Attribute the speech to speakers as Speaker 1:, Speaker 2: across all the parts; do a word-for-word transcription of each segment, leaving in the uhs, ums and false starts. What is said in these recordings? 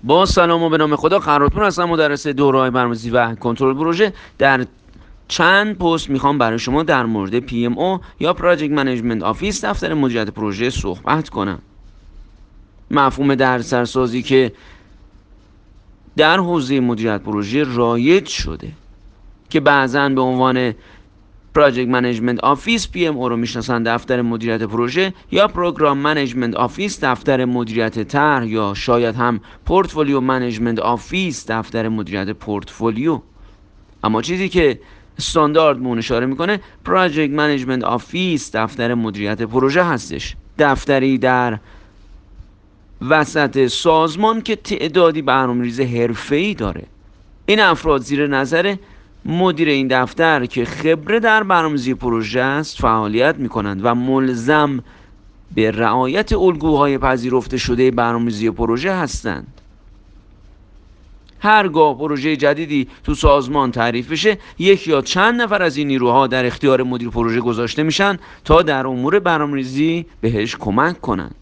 Speaker 1: با سلام و به نام خدا. قرارپور هستم، مدرس دوره‌های برنامه‌ریزی و کنترل پروژه. در چند پست میخوام برای شما در مورد پی ام او یا پراجکت منیجمنت آفیس، دفتر مدیریت پروژه صحبت کنم. مفهوم دردسرسازی که در حوزه مدیریت پروژه رایج شده که بعضاً به عنوان پراجکت منیجمنت آفیس پی ام او رو میشناسن، دفتر مدیریت پروژه، یا پروگرام منیجمنت آفیس، دفتر مدیریت طرح، یا شاید هم پورتفولیو منیجمنت آفیس، دفتر مدیریت پورتفولیو. اما چیزی که استاندارد مون اشاره میکنه پراجکت منیجمنت آفیس، دفتر مدیریت پروژه هستش. دفتری در وسط سازمان که تعدادی برنامه‌ریز حرفه‌ای داره. این افراد زیر نظر مدیر این دفتر که خبره در برنامه‌ریزی پروژه است فعالیت میکنند و ملزم به رعایت الگوهای پذیرفته شده برنامه‌ریزی پروژه هستند. هرگاه پروژه جدیدی تو سازمان تعریف بشه، یک یا چند نفر از این نیروها در اختیار مدیر پروژه گذاشته میشن تا در امور برنامه‌ریزی بهش کمک کنند.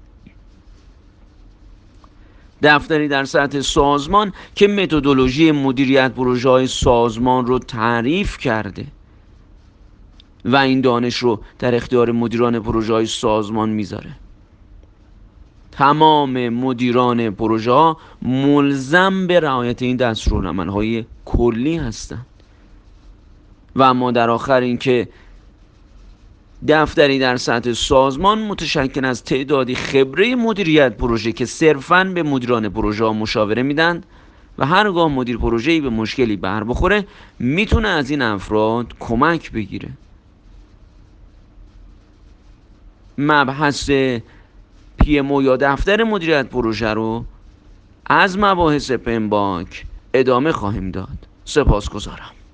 Speaker 1: دفتری در سطح سازمان که متدولوژی مدیریت پروژه های سازمان رو تعریف کرده و این دانش رو در اختیار مدیران پروژه های سازمان میذاره. تمام مدیران پروژه ها ملزم به رعایت این دستورالعمل‌های کلی هستند. و اما در آخر این که دفتری در سطح سازمان متشکل از تعدادی خبره مدیریت پروژه که صرفاً به مدیران پروژه ها مشاوره میدن و هرگاه مدیر پروژه‌ای به مشکلی بر بخوره میتونه از این افراد کمک بگیره. مبحث پی ام او یا دفتر مدیریت پروژه رو از مباحث پمباک ادامه خواهیم داد. سپاسگزارم.